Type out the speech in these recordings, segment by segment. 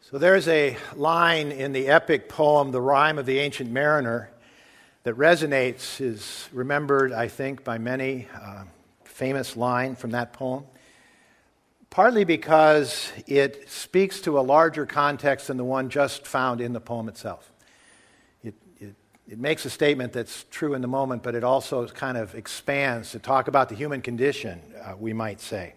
So there's a line in the epic poem, The Rime of the Ancient Mariner, that resonates, is remembered, I think, by many, famous line from that poem, partly because it speaks to a larger context than the one just found in the poem itself. It makes a statement that's true in the moment, but it also kind of expands to talk about the human condition, we might say.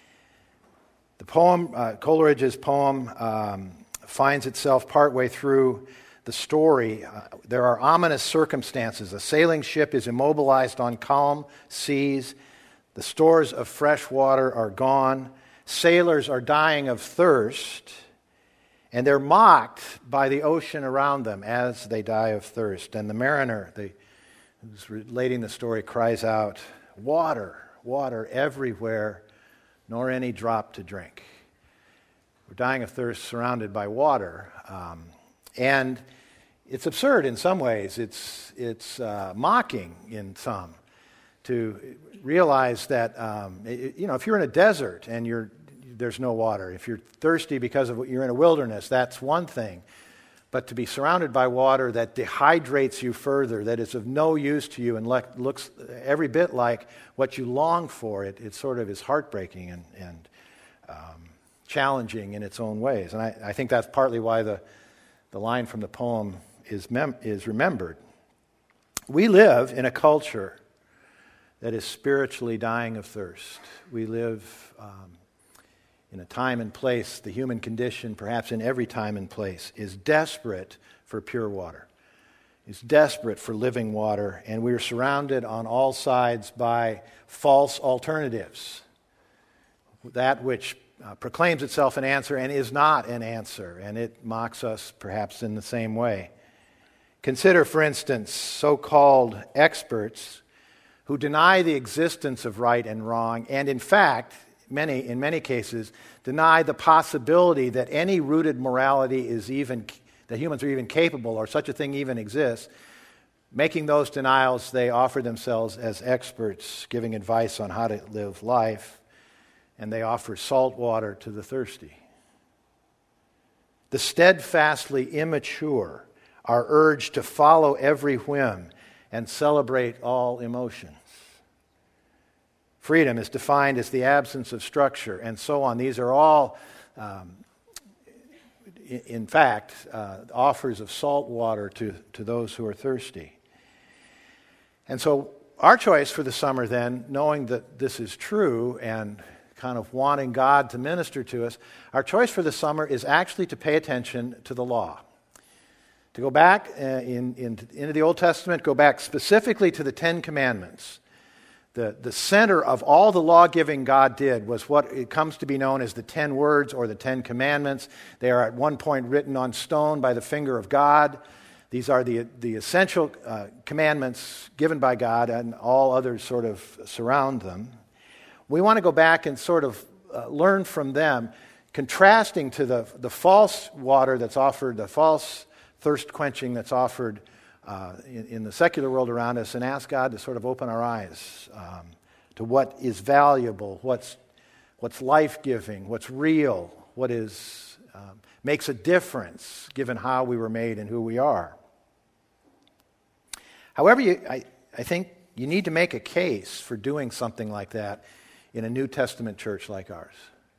The poem, Coleridge's poem, finds itself partway through the story. There are ominous circumstances. A sailing ship is immobilized on calm seas. The stores of fresh water are gone. Sailors are dying of thirst, and they're mocked by the ocean around them as they die of thirst. And the mariner, who's relating the story, cries out, "Water, water everywhere, nor any drop to drink." We're dying of thirst surrounded by water. And it's absurd in some ways. It's mocking in some to realize that, if you're in a desert and there's no water, if you're thirsty because of you're in a wilderness, that's one thing. But to be surrounded by water that dehydrates you further, that is of no use to you and looks every bit like what you long for, it sort of is heartbreaking and challenging in its own ways. And I think that's partly why the line from the poem is remembered. We live in a culture that is spiritually dying of thirst. We live in a time and place, the human condition, perhaps in every time and place, is desperate for pure water. Is desperate for living water, and we are surrounded on all sides by false alternatives. That which proclaims itself an answer and is not an answer, and it mocks us perhaps in the same way. Consider, for instance, so-called experts who deny the existence of right and wrong, and in fact, in many cases, deny the possibility that any rooted morality that humans are even capable or such a thing even exists. Making those denials, they offer themselves as experts, giving advice on how to live life, and they offer salt water to the thirsty. The steadfastly immature are urged to follow every whim and celebrate all emotions. Freedom is defined as the absence of structure, and so on. These are all, in fact, offers of salt water to those who are thirsty. And so our choice for the summer then, knowing that this is true and kind of wanting God to minister to us, our choice for the summer is actually to pay attention to the law. To go back into the Old Testament, go back specifically to the Ten Commandments. The center of all the law-giving God did was what it comes to be known as the 10 words or the 10 commandments. They are at one point written on stone by the finger of God. These are the essential commandments given by God, and all others sort of surround them. We want to go back and sort of learn from them, contrasting to the false water that's offered, the false thirst quenching that's offered in the secular world around us, and ask God to sort of open our eyes to what is valuable, what's life-giving, what's real, what is makes a difference given how we were made and who we are. However, I think you need to make a case for doing something like that in a New Testament church like ours.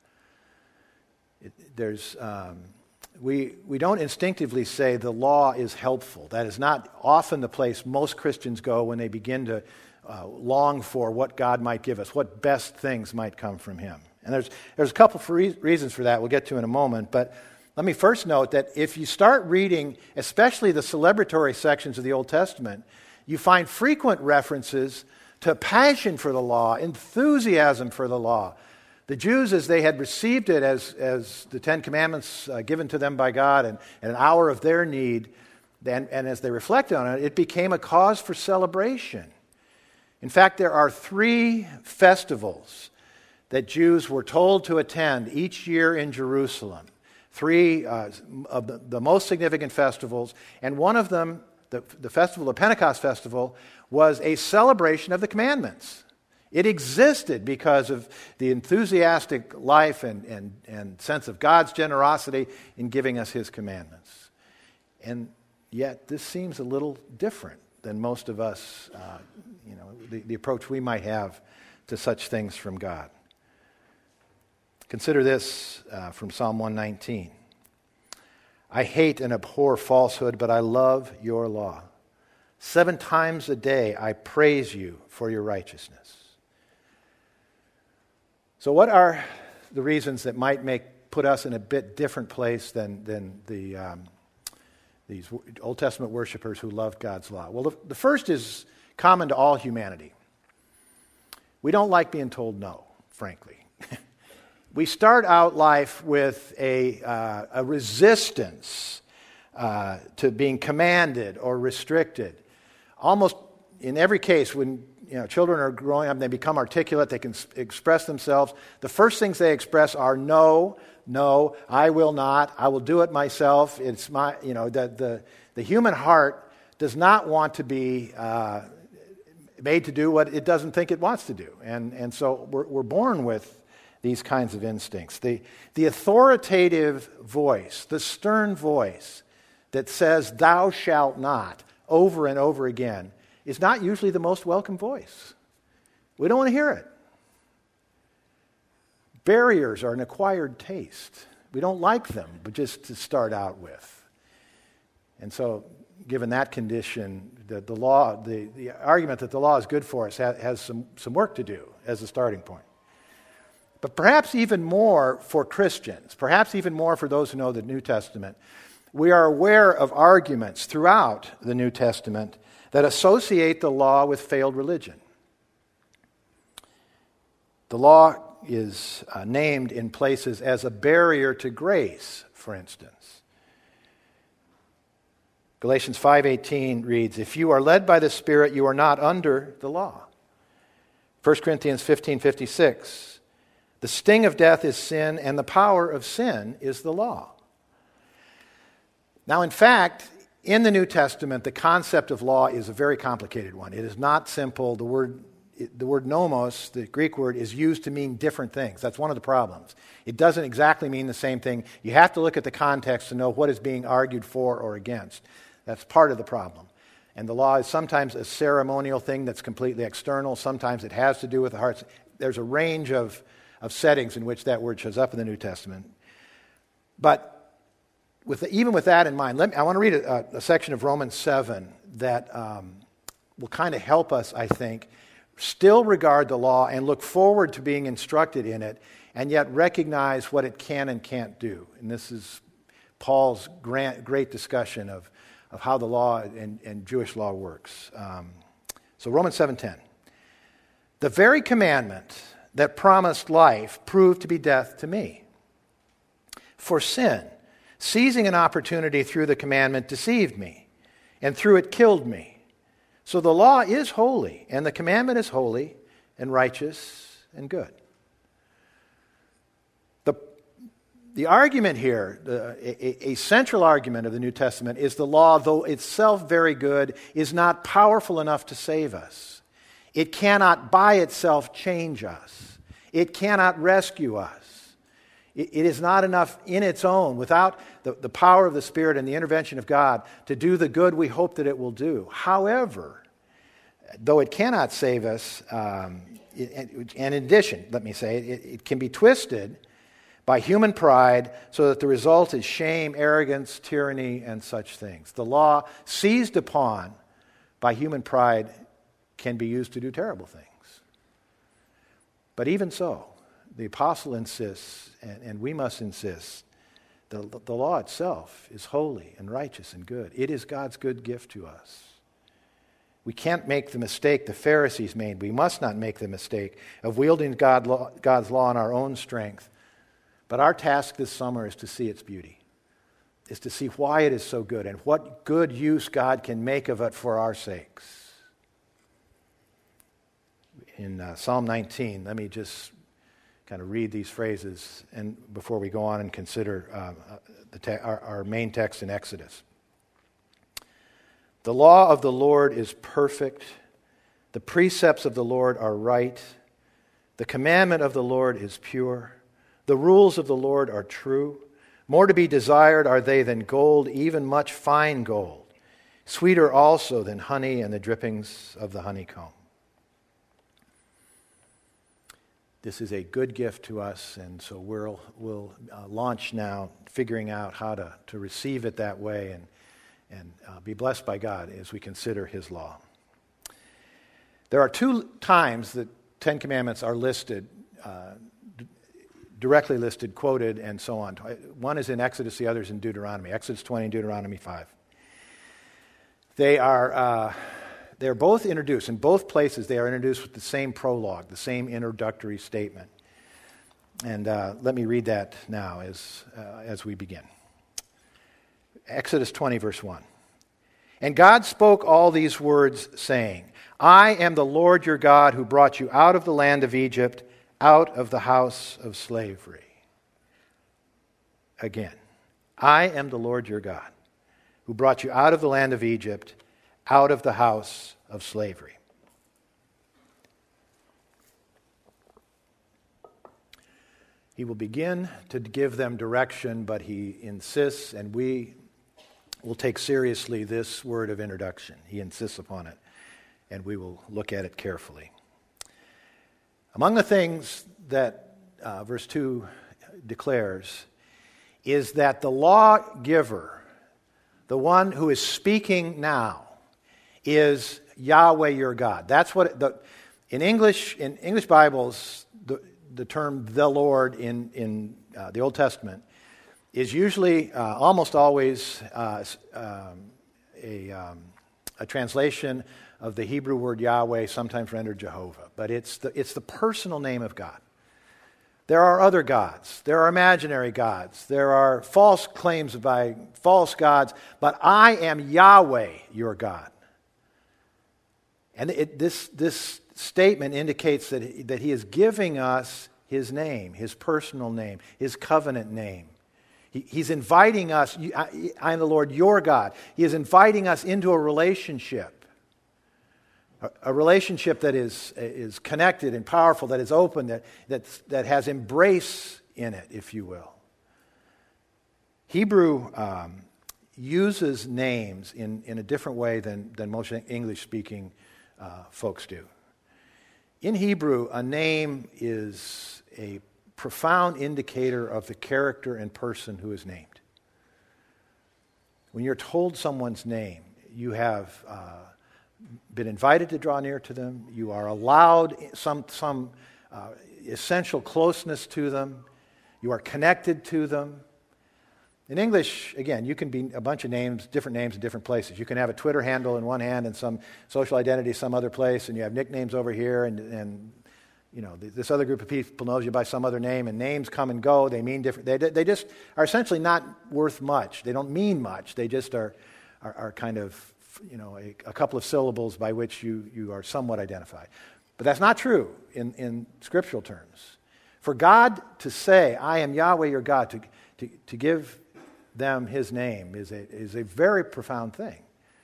We don't instinctively say the law is helpful. That is not often the place most Christians go when they begin to long for what God might give us, what best things might come from Him. And there's a couple of reasons for that we'll get to in a moment. But let me first note that if you start reading, especially the celebratory sections of the Old Testament, you find frequent references to passion for the law, enthusiasm for the law. The Jews, as they had received it as the Ten Commandments given to them by God and an hour of their need, and as they reflected on it, it became a cause for celebration. In fact, there are 3 festivals that Jews were told to attend each year in Jerusalem. 3 of the most significant festivals, and one of them, the festival, the Pentecost festival, was a celebration of the commandments. It existed because of the enthusiastic life and sense of God's generosity in giving us His commandments. And yet, this seems a little different than most of us, the approach we might have to such things from God. Consider this from Psalm 119. I hate and abhor falsehood, but I love your law. 7 times a day I praise you for your righteousness. So what are the reasons that might put us in a bit different place than these Old Testament worshipers who loved God's law? Well, the first is common to all humanity. We don't like being told no, frankly. We start out life with a resistance to being commanded or restricted. Almost in every case, when children are growing up, they become articulate, they can express themselves. The first things they express are no, I will not, I will do it myself. It's my, the human heart does not want to be made to do what it doesn't think it wants to do. And so we're born with these kinds of instincts. The authoritative voice, the stern voice that says, thou shalt not, over and over again, is not usually the most welcome voice. We don't want to hear it. Barriers are an acquired taste. We don't like them, but just to start out with. And so, given that condition, the argument that the law is good for us has some work to do as a starting point. But perhaps even more for Christians, perhaps even more for those who know the New Testament, we are aware of arguments throughout the New Testament that associate the law with failed religion. The law is named in places as a barrier to grace, for instance. Galatians 5:18 reads, if you are led by the Spirit, you are not under the law. 1 Corinthians 15:56, the sting of death is sin, and the power of sin is the law. Now, in fact, in the New Testament, the concept of law is a very complicated one. It is not simple. The word nomos, the Greek word, is used to mean different things. That's one of the problems. It doesn't exactly mean the same thing. You have to look at the context to know what is being argued for or against. That's part of the problem. And the law is sometimes a ceremonial thing that's completely external. Sometimes it has to do with the hearts. There's a range of settings in which that word shows up in the New Testament. But even with that in mind, I want to read a section of Romans 7 that will kind of help us, I think, still regard the law and look forward to being instructed in it, and yet recognize what it can and can't do. And this is Paul's great discussion of how the law and Jewish law works. So Romans 7:10. The very commandment that promised life proved to be death to me. For sin, seizing an opportunity through the commandment, deceived me, and through it killed me. So the law is holy, and the commandment is holy and righteous and good. The argument here, a central argument of the New Testament, is the law, though itself very good, is not powerful enough to save us. It cannot by itself change us. It cannot rescue us. It is not enough in its own, without the power of the Spirit and the intervention of God, to do the good we hope that it will do. However, though it cannot save us, and in addition, let me say, it can be twisted by human pride so that the result is shame, arrogance, tyranny, and such things. The law seized upon by human pride can be used to do terrible things. But even so, the apostle insists, and we must insist, the law itself is holy and righteous and good. It is God's good gift to us. We can't make the mistake the Pharisees made. We must not make the mistake of wielding God's law in our own strength. But our task this summer is to see its beauty, is to see why it is so good and what good use God can make of it for our sakes. In Psalm 19, let me just kind of read these phrases and before we go on and consider our main text in Exodus. The law of the Lord is perfect. The precepts of the Lord are right. The commandment of the Lord is pure. The rules of the Lord are true. More to be desired are they than gold, even much fine gold. Sweeter also than honey and the drippings of the honeycomb. This is a good gift to us, and so we'll launch now figuring out how to receive it that way and be blessed by God as we consider His law. There are two times that Ten Commandments are listed, directly listed, quoted, and so on. One is in Exodus, the other is in Deuteronomy. Exodus 20 and Deuteronomy 5. They're both introduced. In both places, they are introduced with the same prologue, the same introductory statement. And let me read that now as we begin. Exodus 20, verse 1. And God spoke all these words, saying, I am the Lord your God who brought you out of the land of Egypt, out of the house of slavery. Again, I am the Lord your God who brought you out of the land of Egypt, out of the house of slavery. He will begin to give them direction, but he insists, and we will take seriously this word of introduction. He insists upon it, and we will look at it carefully. Among the things that verse 2 declares is that the lawgiver, the one who is speaking now, is Yahweh your God. That's what in English Bibles, the term "the Lord" in the Old Testament is usually almost always a translation of the Hebrew word Yahweh, sometimes rendered Jehovah. But it's the personal name of God. There are other gods. There are imaginary gods. There are false claims by false gods. But I am Yahweh your God. And this statement indicates that he is giving us his name, his personal name, his covenant name. He's inviting us, I am the Lord your God. He is inviting us into a relationship that is connected and powerful, that is open, that has embrace in it, if you will. Hebrew uses names in a different way than most English-speaking folks do. In Hebrew, a name is a profound indicator of the character and person who is named. When you're told someone's name, you have been invited to draw near to them. You are allowed some essential closeness to them. You are connected to them. In English, again, you can be a bunch of names, different names in different places. You can have a Twitter handle in one hand and some social identity some other place, and you have nicknames over here, and you know this other group of people knows you by some other name, and names come and go. They mean different. They just are essentially not worth much. They don't mean much. They just are kind of a couple of syllables by which you are somewhat identified. But that's not true in scriptural terms. For God to say, "I am Yahweh your God," to give them his name is a very profound thing.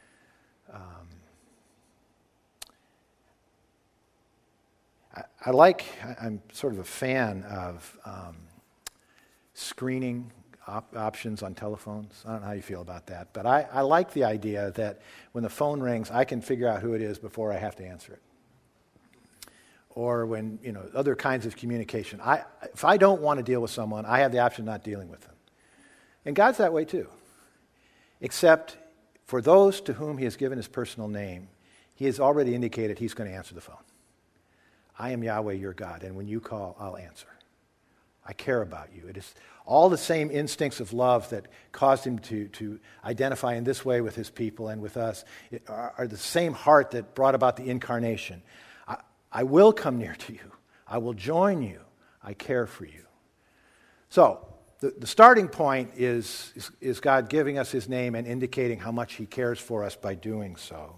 I'm sort of a fan of screening options on telephones. I don't know how you feel about that, but I like the idea that when the phone rings, I can figure out who it is before I have to answer it. Or when, other kinds of communication. If I don't want to deal with someone, I have the option of not dealing with them. And God's that way too. Except for those to whom he has given his personal name, he has already indicated he's going to answer the phone. I am Yahweh your God, and when you call, I'll answer. I care about you. It is all the same instincts of love that caused him to identify in this way with his people and with us are the same heart that brought about the incarnation. I will come near to you. I will join you. I care for you. So, the starting point is God giving us his name and indicating how much he cares for us by doing so.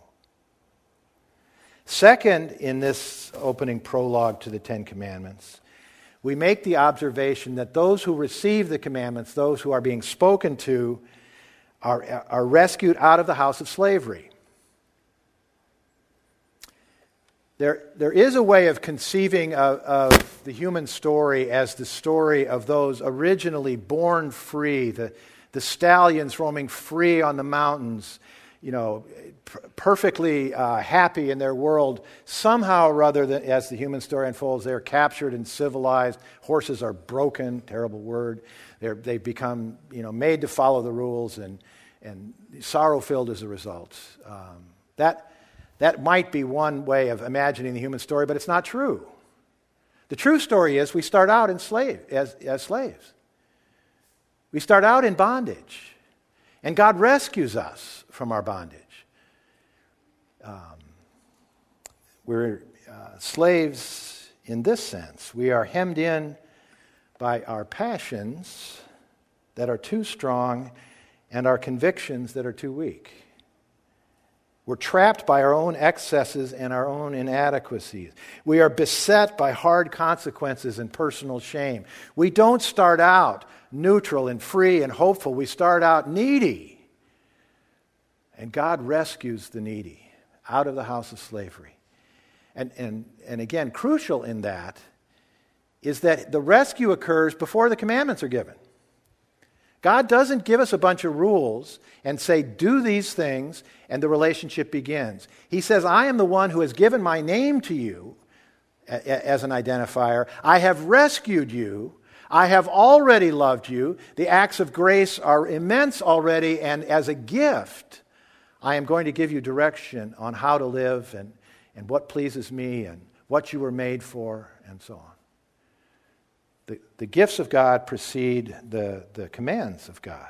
Second, in this opening prologue to the Ten Commandments, we make the observation that those who receive the commandments, those who are being spoken to, are rescued out of the house of slavery. There is a way of conceiving of the human story as the story of those originally born free, the stallions roaming free on the mountains, perfectly happy in their world. Somehow or other, as the human story unfolds, they're captured and civilized. Horses are broken, terrible word. They become, made to follow the rules and sorrow-filled as a result. That might be one way of imagining the human story, but it's not true. The true story is we start out as slaves. We start out in bondage, and God rescues us from our bondage. We're slaves in this sense. We are hemmed in by our passions that are too strong and our convictions that are too weak. We're trapped by our own excesses and our own inadequacies. We are beset by hard consequences and personal shame. We don't start out neutral and free and hopeful. We start out needy. And God rescues the needy out of the house of slavery. And again, crucial in that is that the rescue occurs before the commandments are given. God doesn't give us a bunch of rules and say, do these things, and the relationship begins. He says, I am the one who has given my name to you as an identifier. I have rescued you. I have already loved you. The acts of grace are immense already, and as a gift, I am going to give you direction on how to live and what pleases me and what you were made for, and so on. The gifts of God precede the commands of God.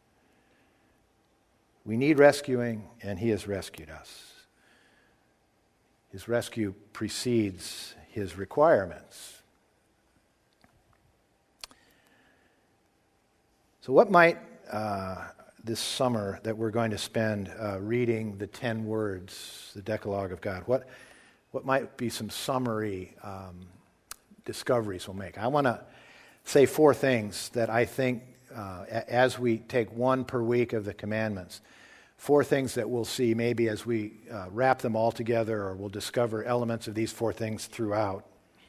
We need rescuing, and He has rescued us. His rescue precedes His requirements. So what might this summer that we're going to spend reading the 10 words, the Decalogue of God, what might be some summary discoveries we'll make? I want to say 4 things that I think, as we take one per week of the commandments, 4 things that we'll see maybe as we wrap them all together, or we'll discover elements of these 4 things throughout.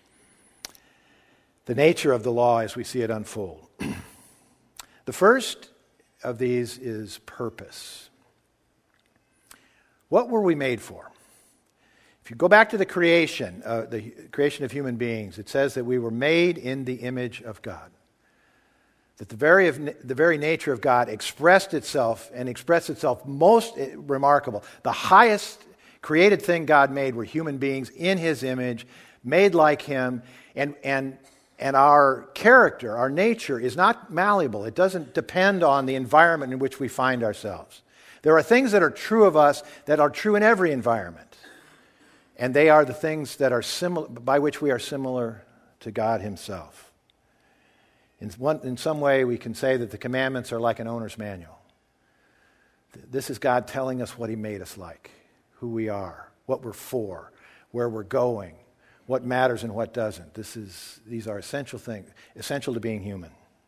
The nature of the law as we see it unfold. The first of these is purpose. What were we made for? If you go back to the creation of human beings, it says that we were made in the image of God. That the very nature of God expressed itself most remarkable. The highest created thing God made were human beings in His image, made like Him, and our character, our nature, is not malleable. It doesn't depend on the environment in which we find ourselves. There are things that are true of us that are true in every environment. And they are the things that are by which we are similar to God Himself. In some way, we can say that the commandments are like an owner's manual. This is God telling us what He made us like, who we are, what we're for, where we're going, what matters and what doesn't. These are essential things, essential to being human.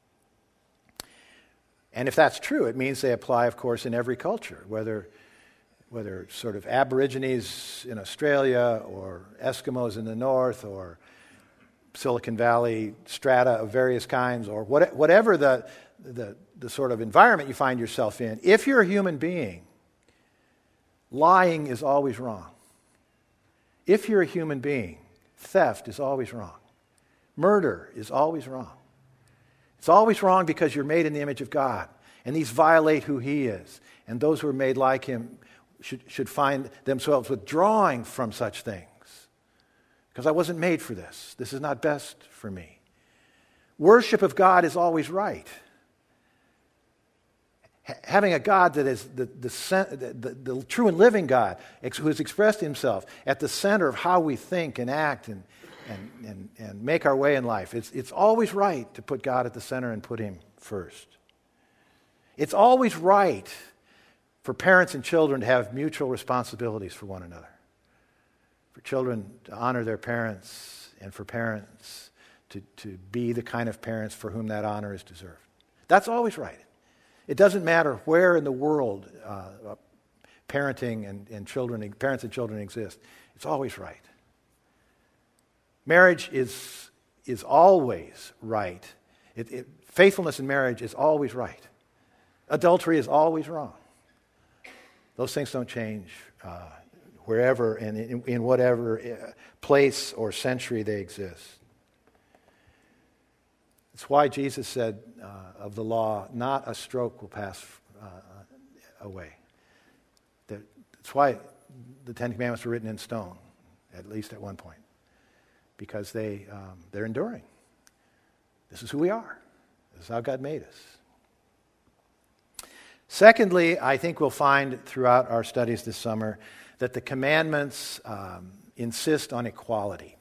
And if that's true, it means they apply, of course, in every culture, whether sort of Aborigines in Australia or Eskimos in the north or Silicon Valley strata of various kinds, or whatever the sort of environment you find yourself in. If you're a human being, lying is always wrong. If you're a human being, theft is always wrong. Murder is always wrong. It's always wrong because you're made in the image of God, and these violate who He is. And those who are made like Him should find themselves withdrawing from such things. Because I wasn't made for this. This is not best for me. Worship of God is always right. Having a God that is the true and living God, who has expressed Himself at the center of how we think and act and make our way in life. It's always right to put God at the center and put Him first. It's always right for parents and children to have mutual responsibilities for one another. For children to honor their parents, and for parents to be the kind of parents for whom that honor is deserved. That's always right. It doesn't matter where in the world parenting and parents and children exist. It's always right. Marriage is always right. Faithfulness in marriage is always right. Adultery is always wrong. Those things don't change wherever and in whatever place or century they exist. It's why Jesus said of the law, not a stroke will pass away. That's why the Ten Commandments were written in stone, at least at one point, because they're enduring. This is who we are. This is how God made us. Secondly, I think we'll find throughout our studies this summer that the commandments insist on equality.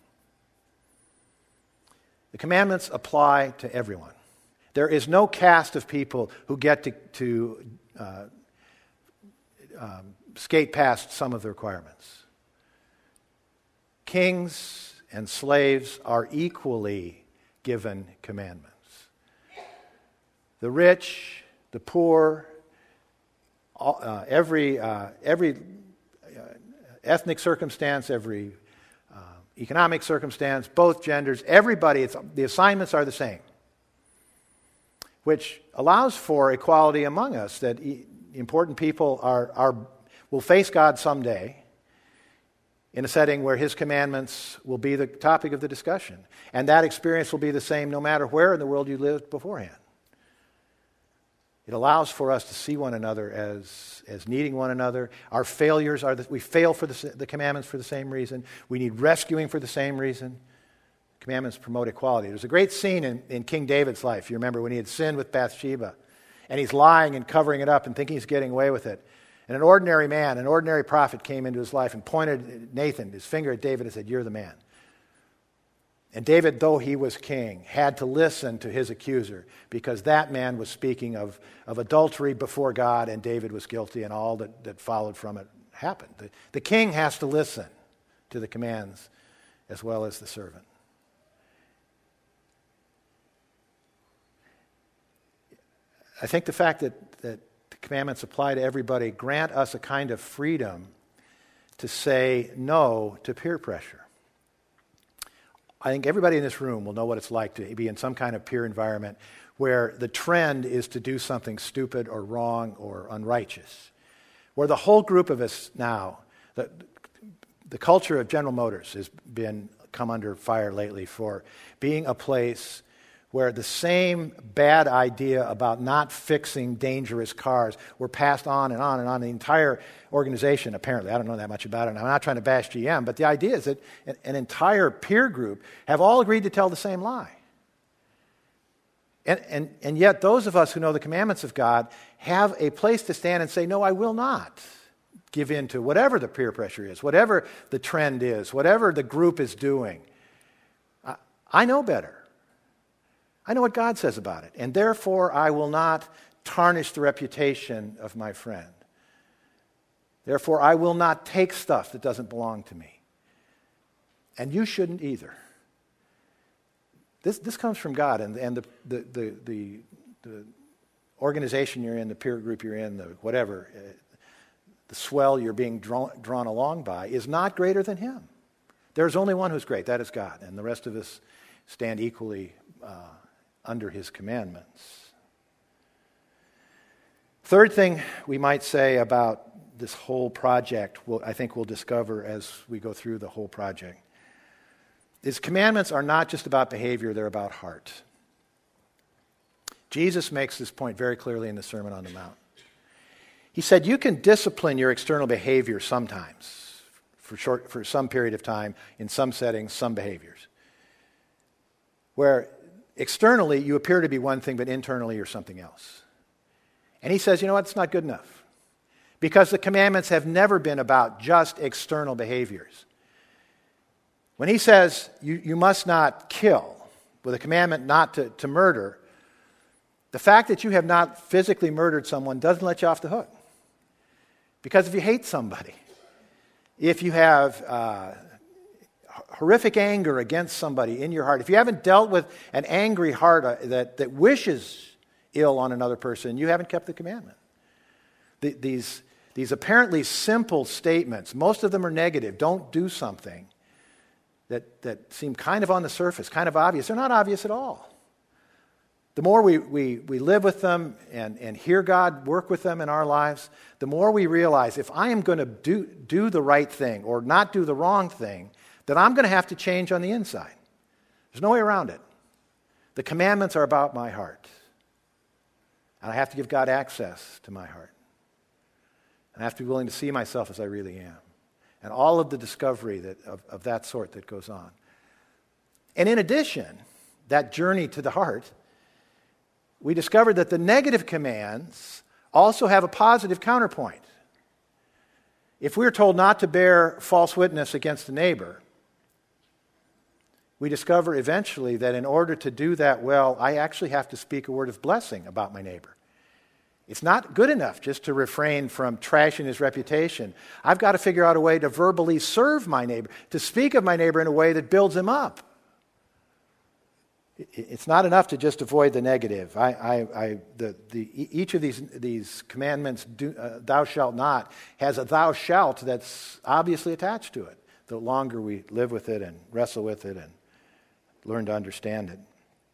The commandments apply to everyone. There is no caste of people who get to skate past some of the requirements. Kings and slaves are equally given commandments. The rich, the poor, every ethnic circumstance, every economic circumstance, both genders, everybody, the assignments are the same, which allows for equality among us, that important people will face God someday in a setting where His commandments will be the topic of the discussion. And that experience will be the same no matter where in the world you lived beforehand. It allows for us to see one another as needing one another. Our failures we fail for the commandments for the same reason. We need rescuing for the same reason. Commandments promote equality. There's a great scene in King David's life. You remember when he had sinned with Bathsheba, and he's lying and covering it up and thinking he's getting away with it. And an ordinary man, an ordinary prophet came into his life and pointed Nathan, his finger at David, and said, "You're the man." And David, though he was king, had to listen to his accuser because that man was speaking of adultery before God, and David was guilty, and all that followed from it happened. The king has to listen to the commands as well as the servant. I think the fact that the commandments apply to everybody grant us a kind of freedom to say no to peer pressure. I think everybody in this room will know what it's like to be in some kind of peer environment where the trend is to do something stupid or wrong or unrighteous. Where the whole group of us now, the culture of General Motors has come under fire lately for being a place where the same bad idea about not fixing dangerous cars were passed on and on and on. The entire organization, apparently, I don't know that much about it, and I'm not trying to bash GM, but the idea is that an entire peer group have all agreed to tell the same lie. And yet those of us who know the commandments of God have a place to stand and say, no, I will not give in to whatever the peer pressure is, whatever the trend is, whatever the group is doing. I know better. I know what God says about it, and therefore I will not tarnish the reputation of my friend. Therefore, I will not take stuff that doesn't belong to me. And you shouldn't either. This comes from God, and the organization you're in, the peer group you're in, the whatever, the swell you're being drawn along by is not greater than Him. There's only one who's great, that is God, and the rest of us stand equally under His commandments. Third thing we might say about this whole project, I think we'll discover as we go through the whole project, is commandments are not just about behavior, they're about heart. Jesus makes this point very clearly in the Sermon on the Mount. He said, you can discipline your external behavior sometimes, for some period of time, in some settings, some behaviors, where externally, you appear to be one thing, but internally, you're something else. And he says, you know what, it's not good enough. Because the commandments have never been about just external behaviors. When he says, you must not kill, with a commandment not to murder, the fact that you have not physically murdered someone doesn't let you off the hook. Because if you hate somebody, if you have horrific anger against somebody in your heart, if you haven't dealt with an angry heart that wishes ill on another person, you haven't kept the commandment. These apparently simple statements, most of them are negative, don't do something, that seem kind of on the surface, kind of obvious. They're not obvious at all. The more we live with them and hear God work with them in our lives, the more we realize if I am going to do the right thing or not do the wrong thing, that I'm going to have to change on the inside. There's no way around it. The commandments are about my heart. And I have to give God access to my heart. And I have to be willing to see myself as I really am. And all of the discovery of that sort that goes on. And in addition, that journey to the heart, we discovered that the negative commands also have a positive counterpoint. If we're told not to bear false witness against a neighbor, we discover eventually that in order to do that well, I actually have to speak a word of blessing about my neighbor. It's not good enough just to refrain from trashing his reputation. I've got to figure out a way to verbally serve my neighbor, to speak of my neighbor in a way that builds him up. It's not enough to just avoid the negative. Each of these commandments, thou shalt not, has a thou shalt that's obviously attached to it. The longer we live with it and wrestle with it and learn to understand it.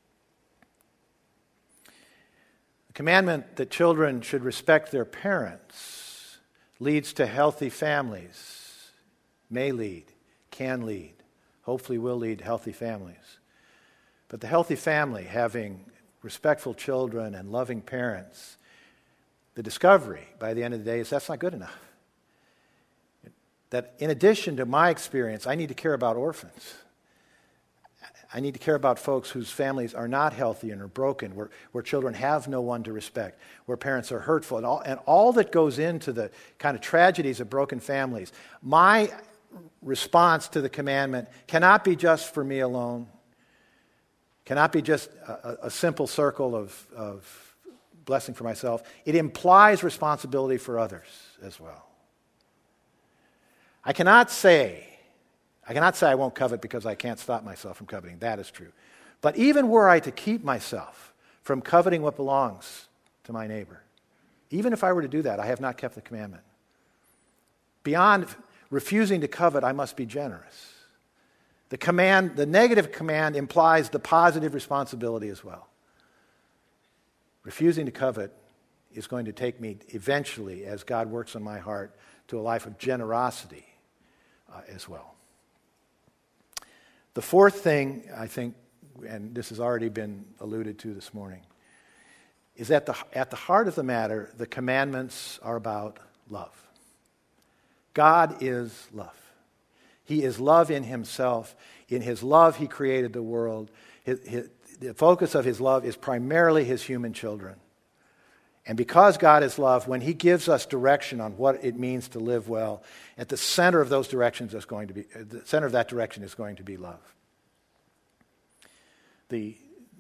The commandment that children should respect their parents leads to healthy families, may lead, can lead, hopefully will lead to healthy families. But the healthy family, having respectful children and loving parents, the discovery by the end of the day is that's not good enough. That in addition to my experience, I need to care about orphans. I need to care about folks whose families are not healthy and are broken, where children have no one to respect, where parents are hurtful, and all that goes into the kind of tragedies of broken families. My response to the commandment cannot be just for me alone, cannot be just a simple circle of blessing for myself. It implies responsibility for others as well. I cannot say I won't covet because I can't stop myself from coveting. That is true. But even were I to keep myself from coveting what belongs to my neighbor, even if I were to do that, I have not kept the commandment. Beyond refusing to covet, I must be generous. The negative command implies the positive responsibility as well. Refusing to covet is going to take me eventually, as God works on my heart, to a life of generosity as well. The fourth thing, I think, and this has already been alluded to this morning, is that at the heart of the matter, the commandments are about love. God is love. He is love in himself. In his love, he created the world. The focus of his love is primarily his human children. And because God is love, when he gives us direction on what it means to live well, at the center of those directions is going to be the center of that direction is going to be love. The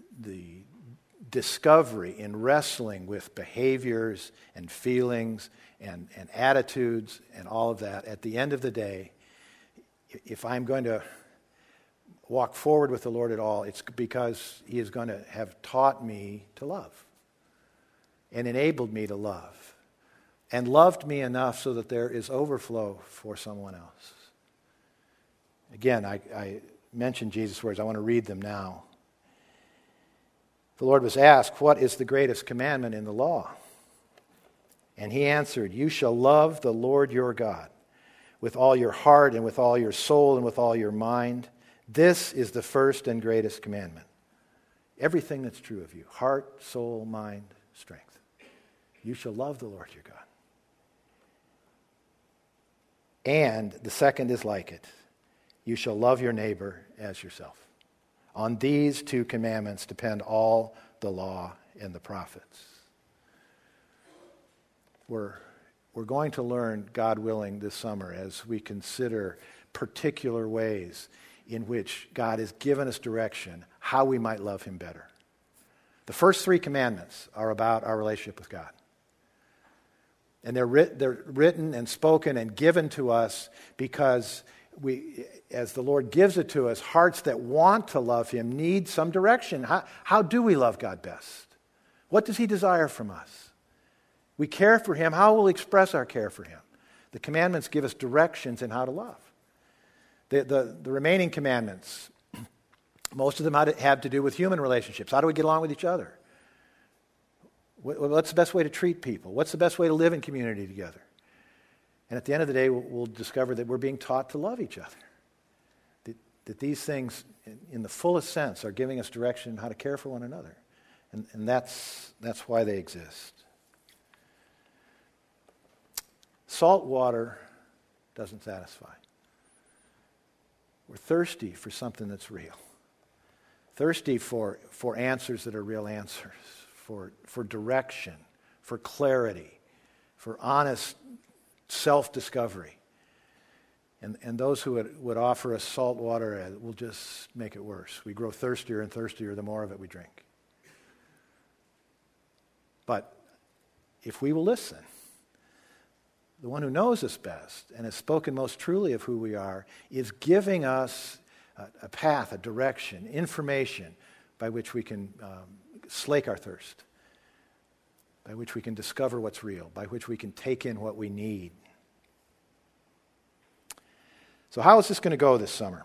discovery in wrestling with behaviors and feelings and attitudes and all of that, at the end of the day, if I'm going to walk forward with the Lord at all, it's because he is going to have taught me to love and enabled me to love and loved me enough so that there is overflow for someone else. Again, I mentioned Jesus' words. I want to read them now. The Lord was asked, "What is the greatest commandment in the law?" And he answered, "You shall love the Lord your God with all your heart and with all your soul and with all your mind. This is the first and greatest commandment." Everything that's true of you, heart, soul, mind, strength. You shall love the Lord your God. And the second is like it. You shall love your neighbor as yourself. On these two commandments depend all the law and the prophets. We're going to learn, God willing, this summer as we consider particular ways in which God has given us direction, how we might love him better. The first three commandments are about our relationship with God. And they're written and spoken and given to us because we, as the Lord gives it to us, hearts that want to love him need some direction. How do we love God best? What does he desire from us? We care for him. How will we express our care for him? The commandments give us directions in how to love. The remaining commandments, most of them have to do with human relationships. How do we get along with each other? What's the best way to treat people? What's the best way to live in community together? And at the end of the day, we'll discover that we're being taught to love each other. That these things, in the fullest sense, are giving us direction how to care for one another. And that's why they exist. Salt water doesn't satisfy. We're thirsty for something that's real. Thirsty for answers that are real answers, for direction, for clarity, for honest self-discovery. And those who would offer us salt water will just make it worse. We grow thirstier and thirstier the more of it we drink. But if we will listen, the one who knows us best and has spoken most truly of who we are is giving us a path, a direction, information by which we can slake our thirst, by which we can discover what's real, by which we can take in what we need. So how is this going to go this summer?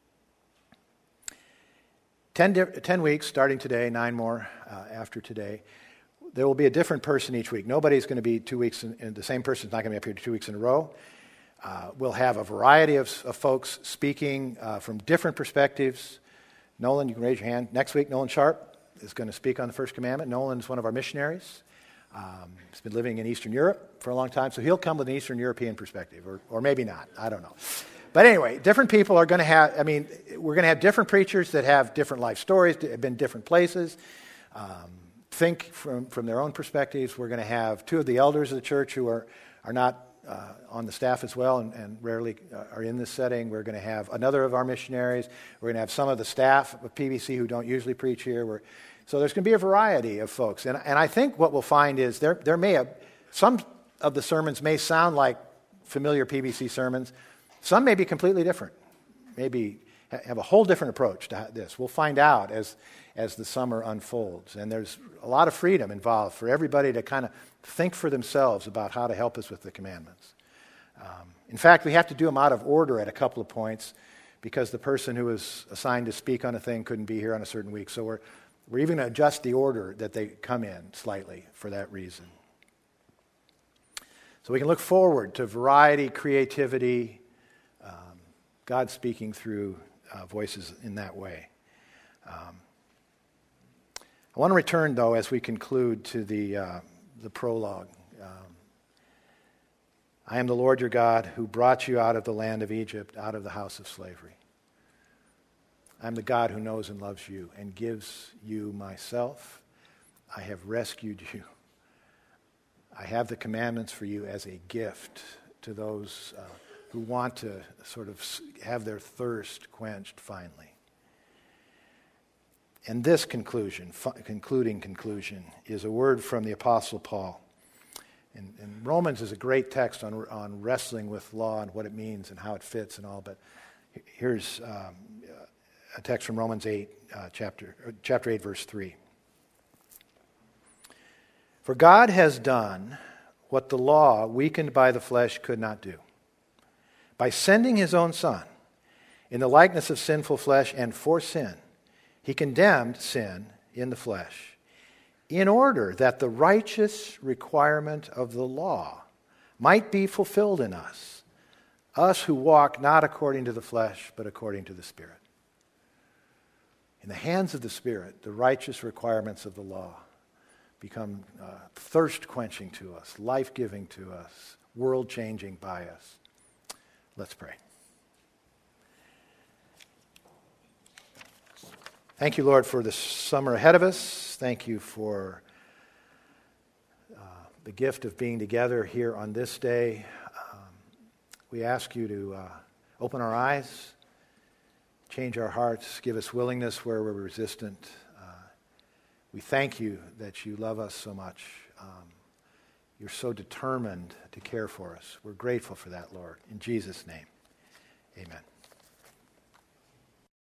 10 weeks starting today, 9 more after today. There will be a different person each week. Nobody's going to be 2 weeks, and the same person's not going to be up here 2 weeks in a row. We'll have a variety of folks speaking from different perspectives. Nolan, you can raise your hand. Next week, Nolan Sharp is going to speak on the First Commandment. Nolan's one of our missionaries. He's been living in Eastern Europe for a long time, so he'll come with an Eastern European perspective, or maybe not. I don't know. But anyway, different people are going to have, we're going to have different preachers that have different life stories, have been different places, think from their own perspectives. We're going to have 2 of the elders of the church who are not on the staff as well and rarely are in this setting. We're going to have another of our missionaries. We're going to have some of the staff of PBC who don't usually preach here. So there's going to be a variety of folks. And I think what we'll find is there may have, some of the sermons may sound like familiar PBC sermons. Some may be completely different, maybe have a whole different approach to this. We'll find out as the summer unfolds. And there's a lot of freedom involved for everybody to kind of think for themselves about how to help us with the commandments. In fact, we have to do them out of order at a couple of points because the person who was assigned to speak on a thing couldn't be here on a certain week. So we're even going to adjust the order that they come in slightly for that reason. So we can look forward to variety, creativity, God speaking through voices in that way. I want to return, though, as we conclude to the prologue. I am the Lord your God who brought you out of the land of Egypt, out of the house of slavery. I am the God who knows and loves you and gives you myself. I have rescued you. I have the commandments for you as a gift to those who want to sort of have their thirst quenched finally. And this concluding conclusion, is a word from the Apostle Paul. And Romans is a great text on wrestling with law and what it means and how it fits and all. But here's a text from Romans 8, chapter 8, verse 3. For God has done what the law, weakened by the flesh, could not do. By sending his own Son in the likeness of sinful flesh and for sin, he condemned sin in the flesh in order that the righteous requirement of the law might be fulfilled in us who walk not according to the flesh but according to the Spirit. In the hands of the Spirit, the righteous requirements of the law become thirst-quenching to us, life-giving to us, world-changing by us. Let's pray. Thank you, Lord, for the summer ahead of us. Thank you for the gift of being together here on this day. We ask you to open our eyes, change our hearts, give us willingness where we're resistant. We thank you that you love us so much. You're so determined to care for us. We're grateful for that, Lord. In Jesus' name, amen.